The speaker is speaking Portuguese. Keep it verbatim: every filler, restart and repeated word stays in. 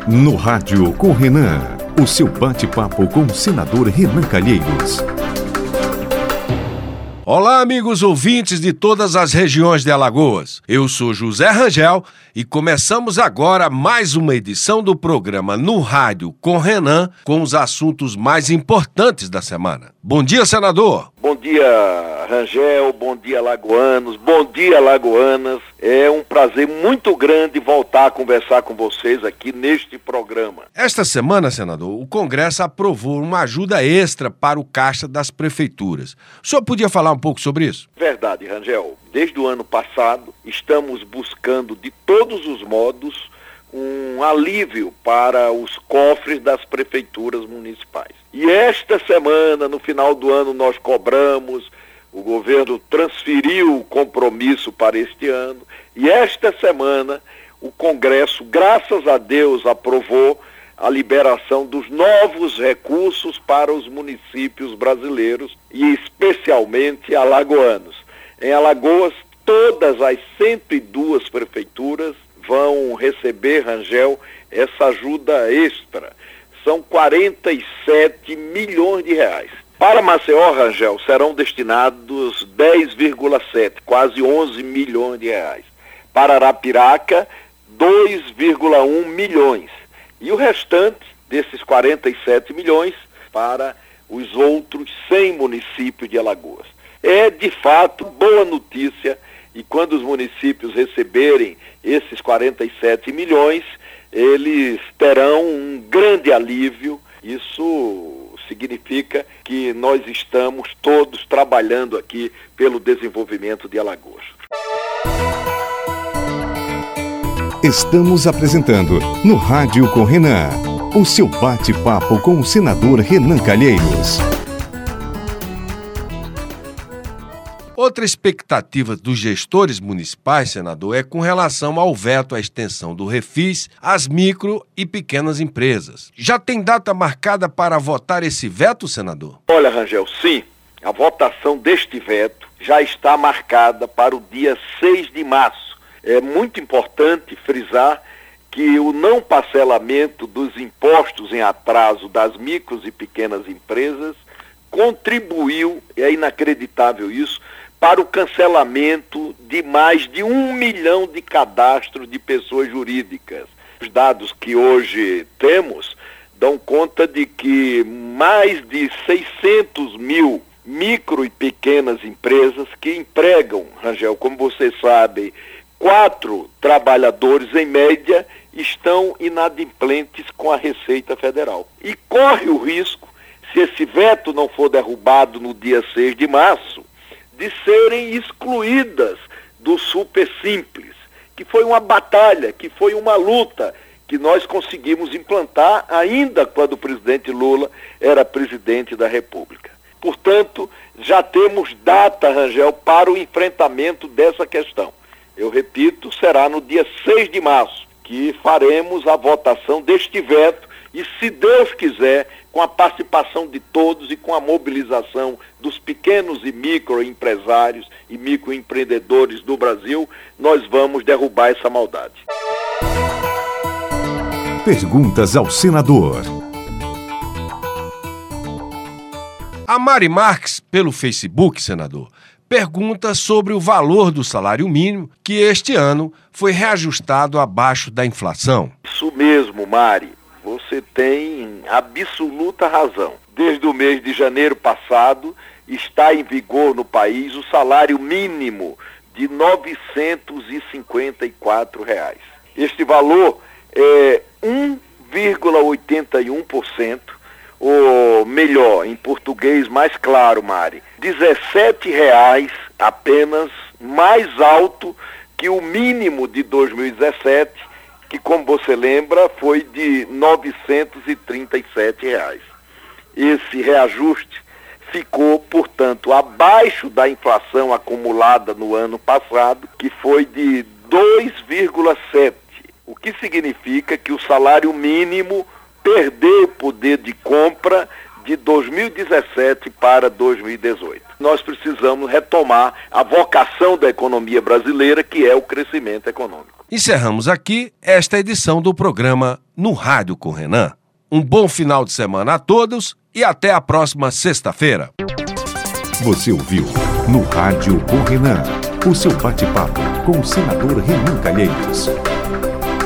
No Rádio com Renan, o seu bate-papo com o senador Renan Calheiros. Olá, amigos ouvintes de todas as regiões de Alagoas. Eu sou José Rangel e começamos agora mais uma edição do programa No Rádio com Renan, com os assuntos mais importantes da semana. Bom dia, senador. Bom dia, Rangel. Bom dia, alagoanos. Bom dia, alagoanas. É um prazer muito grande voltar a conversar com vocês aqui neste programa. Esta semana, senador, o Congresso aprovou uma ajuda extra para o caixa das prefeituras. O senhor podia falar um pouco sobre isso? Verdade, Rangel. Desde o ano passado, estamos buscando de todos os modos um alívio para os cofres das prefeituras municipais. E esta semana, no final do ano, nós cobramos, o governo transferiu o compromisso para este ano, e esta semana o Congresso, graças a Deus, aprovou a liberação dos novos recursos para os municípios brasileiros e especialmente alagoanos. Em Alagoas, todas as cento e duas prefeituras vão receber, Rangel, essa ajuda extra. São quarenta e sete milhões de reais. Para Maceió, Rangel, serão destinados dez vírgula sete, quase onze milhões de reais. Para Arapiraca, dois vírgula um milhões. E o restante desses quarenta e sete milhões para os outros cem municípios de Alagoas. É, de fato, boa notícia, e quando os municípios receberem esses quarenta e sete milhões, eles terão um grande alívio. Isso significa que nós estamos todos trabalhando aqui pelo desenvolvimento de Alagoas. Estamos apresentando No Rádio com Renan, o seu bate-papo com o senador Renan Calheiros. Outra expectativa dos gestores municipais, senador, é com relação ao veto à extensão do refis às micro e pequenas empresas. Já tem data marcada para votar esse veto, senador? Olha, Rangel, sim. A votação deste veto já está marcada para o dia seis de março. É muito importante frisar que o não parcelamento dos impostos em atraso das micros e pequenas empresas contribuiu, é inacreditável isso, para o cancelamento de mais de um milhão de cadastros de pessoas jurídicas. Os dados que hoje temos dão conta de que mais de seiscentos mil micro e pequenas empresas que empregam, Rangel, como vocês sabem, quatro trabalhadores em média, estão inadimplentes com a Receita Federal. E corre o risco, se esse veto não for derrubado no dia seis de março, de serem excluídas do Super Simples, que foi uma batalha, que foi uma luta que nós conseguimos implantar ainda quando o presidente Lula era presidente da República. Portanto, já temos data, Rangel, para o enfrentamento dessa questão. Eu repito, será no dia seis de março que faremos a votação deste veto e, se Deus quiser, com a participação de todos e com a mobilização dos pequenos e microempresários e microempreendedores do Brasil, nós vamos derrubar essa maldade. Perguntas ao senador. A Mari Marques, pelo Facebook, senador, pergunta sobre o valor do salário mínimo, que este ano foi reajustado abaixo da inflação. Isso mesmo, Mari. Você tem absoluta razão. Desde o mês de janeiro passado, está em vigor no país o salário mínimo de novecentos e cinquenta e quatro reais. Este valor é um vírgula oitenta e um por cento, ou melhor, em português mais claro, Mari, dezessete reais apenas mais alto que o mínimo de dois mil e dezessete, que, como você lembra, foi de novecentos e trinta e sete reais. Esse reajuste ficou, portanto, abaixo da inflação acumulada no ano passado, que foi de dois vírgula sete, o que significa que o salário mínimo perdeu poder de compra de dois mil e dezessete para dois mil e dezoito. Nós precisamos retomar a vocação da economia brasileira, que é o crescimento econômico. Encerramos aqui esta edição do programa No Rádio com Renan. Um bom final de semana a todos e até a próxima sexta-feira. Você ouviu No Rádio com Renan, o seu bate-papo com o senador Renan Calheiros.